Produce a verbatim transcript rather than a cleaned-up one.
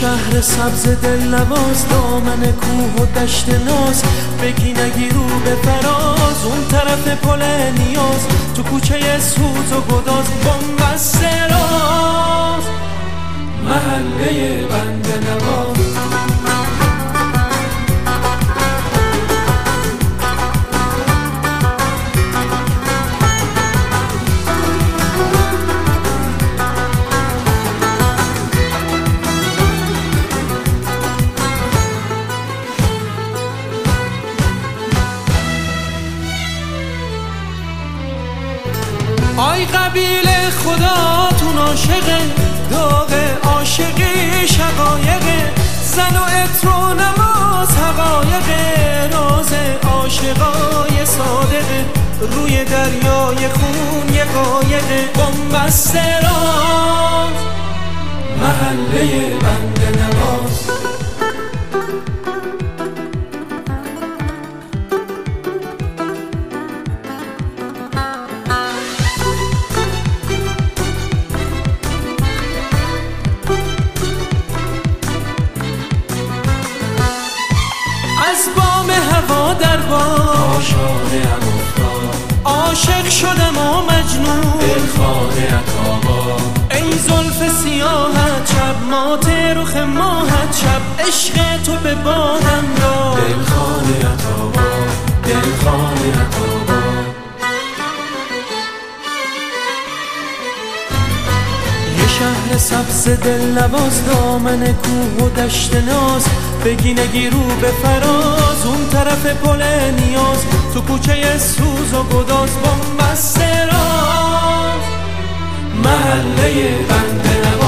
شهر سبز دلنواز، دامن کوه و دشت ناز، بگی نگی رو به فراز، اون طرف پل نیاز، تو کوچه سوز و گداز، بنبست راز، محله بنده نواز. آی قبیله خداتون عاشقه، داغ عاشقی شقایقه، زن و عطر و نماز حقایقه، راز عاشقای صادقه، روی دریای خون یه قایقه، بنبست راز، محله بنده نواز. از بام هوا در بام شادم افتاد، عاشق شدم و مجنون، دلخواه عطابا، ای زلف سیاهت شب مات رخ ماهت شب، عشق تو به بادم را، دلخواه عطابا، دلخواه عطابا. شهر سبز دلنواز، دامن کوه و دشت ناز، بگی نگی رو به فراز، اون طرف پل نیاز، تو کوچه سوز و گداز، بنبست راز، محله بنده نواز.